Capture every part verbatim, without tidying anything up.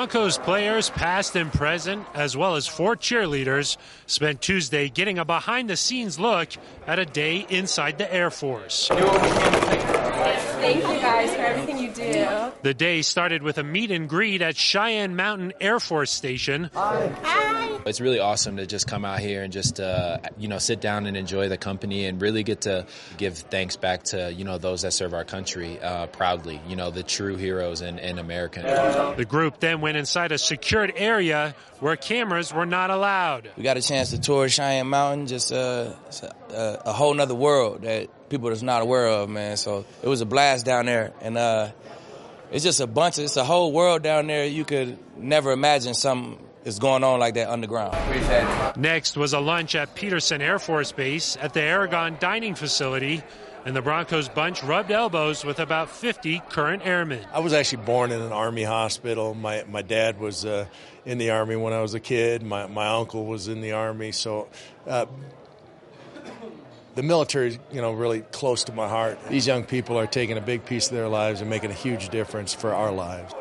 Broncos players, past and present, as well as four cheerleaders, spent Tuesday getting a behind-the-scenes look at a day inside the Air Force. Thank you guys for everything you do. The day started with a meet and greet at Cheyenne Mountain Air Force Station. Hi. It's really awesome to just come out here and just, uh, you know, sit down and enjoy the company and really get to give thanks back to, you know, those that serve our country uh, proudly, you know, the true heroes in, in America. The group then went inside a secured area where cameras were not allowed. We got a chance to tour Cheyenne Mountain, just uh, a, a whole nother world that people that's not aware of, man. So it was a blast down there, and uh, it's just a bunch of, it's a whole world down there. You could never imagine something is going on like that underground. Next was a lunch at Peterson Air Force Base at the Aragon Dining Facility, and the Broncos bunch rubbed elbows with about fifty current airmen. I was actually born in an Army hospital. My my dad was uh, in the Army when I was a kid. My my uncle was in the Army, so uh, the military is, you know, really close to my heart. These young people are taking a big piece of their lives and making a huge difference for our lives.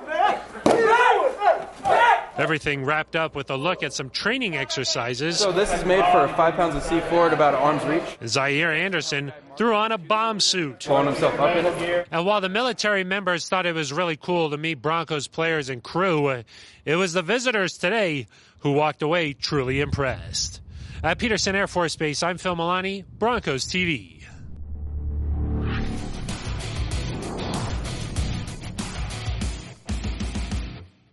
Everything wrapped up with a look at some training exercises. So this is made for five pounds of C four at about arm's reach. Zaire Anderson threw on a bomb suit. Pulling himself up in it. And while the military members thought it was really cool to meet Broncos players and crew, it was the visitors today who walked away truly impressed. At Peterson Air Force Base, I'm Phil Milani, Broncos T V.